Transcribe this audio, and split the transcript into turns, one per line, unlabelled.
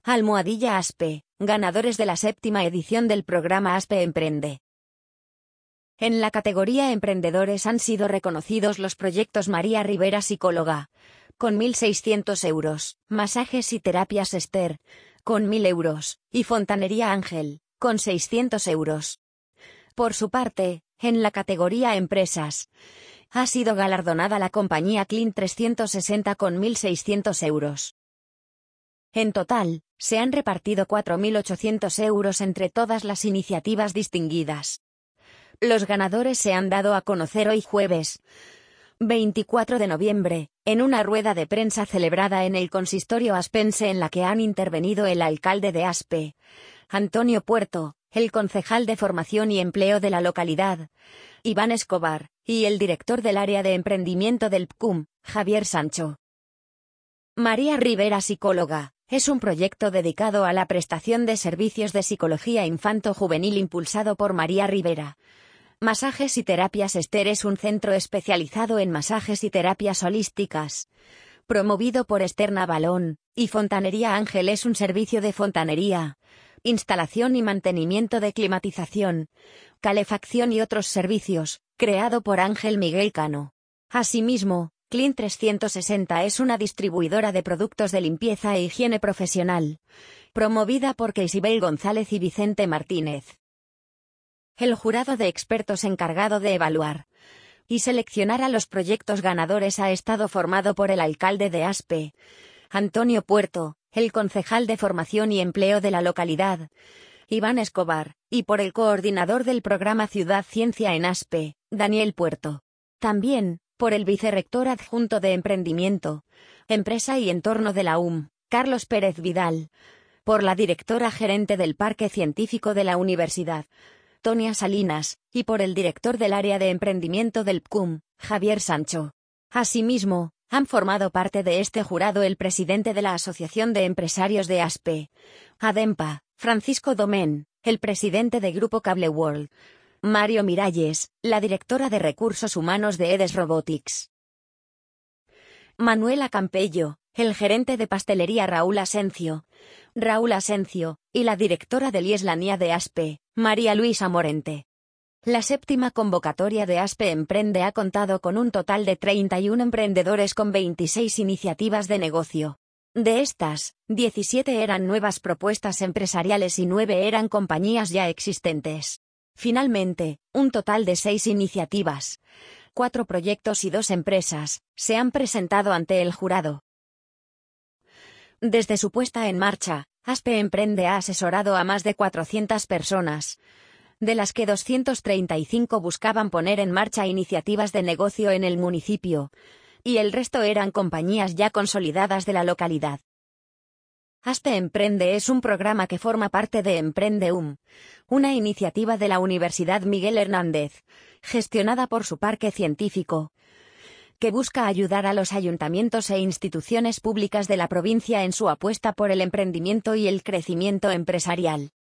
Almohadilla ASPE, ganadores de la 7ª edición del programa ASPE Emprende. En la categoría Emprendedores han sido reconocidos los proyectos María Rivera Psicóloga, con 1.600 euros, Masajes y Terapias Esther, con 1.000 euros, y Fontanería Ángel, con 600 euros. Por su parte, en la categoría Empresas, ha sido galardonada la compañía Clean 360 con 1.600 euros. En total, se han repartido 4.800 euros entre todas las iniciativas distinguidas. Los ganadores se han dado a conocer hoy jueves 24 de noviembre, en una rueda de prensa celebrada en el consistorio aspense en la que han intervenido el alcalde de Aspe, Antonio Puerto, el concejal de Formación y Empleo de la localidad, Iván Escobar, y el director del área de emprendimiento del PCUM, Javier Sancho. María Rivera Psicóloga es un proyecto dedicado a la prestación de servicios de psicología infanto-juvenil impulsado por María Rivera. Masajes y Terapias Esther es un centro especializado en masajes y terapias holísticas, promovido por Esther Navalón, y Fontanería Ángel es un servicio de fontanería, instalación y mantenimiento de climatización, calefacción y otros servicios, creado por Ángel Miguel Cano. Asimismo, Clean 360 es una distribuidora de productos de limpieza e higiene profesional, promovida por Isabel González y Vicente Martínez. El jurado de expertos encargado de evaluar y seleccionar a los proyectos ganadores ha estado formado por el alcalde de Aspe, Antonio Puerto, el concejal de Formación y Empleo de la localidad, Iván Escobar, y por el coordinador del programa Ciudad Ciencia en Aspe, Daniel Puerto. También, por el vicerrector adjunto de Emprendimiento, Empresa y Entorno de la UM, Carlos Pérez Vidal, por la directora gerente del Parque Científico de la Universidad, Tonia Salinas, y por el director del área de emprendimiento del PCUM, Javier Sancho. Asimismo, han formado parte de este jurado el presidente de la Asociación de Empresarios de Aspe, ADEMPA, Francisco Domén, el presidente de Grupo Cable World, Mario Miralles, la directora de Recursos Humanos de Edes Robotics, Manuela Campello, el gerente de pastelería Raúl Asencio, y la directora del IESLANIA de Aspe, María Luisa Morente. La 7ª convocatoria de Aspe Emprende ha contado con un total de 31 emprendedores con 26 iniciativas de negocio. De estas, 17 eran nuevas propuestas empresariales y 9 eran compañías ya existentes. Finalmente, un total de 6 iniciativas, 4 proyectos y 2 empresas, se han presentado ante el jurado. Desde su puesta en marcha, Aspe Emprende ha asesorado a más de 400 personas, de las que 235 buscaban poner en marcha iniciativas de negocio en el municipio, y el resto eran compañías ya consolidadas de la localidad. Aspe Emprende es un programa que forma parte de Emprendeum, una iniciativa de la Universidad Miguel Hernández, gestionada por su parque científico, que busca ayudar a los ayuntamientos e instituciones públicas de la provincia en su apuesta por el emprendimiento y el crecimiento empresarial.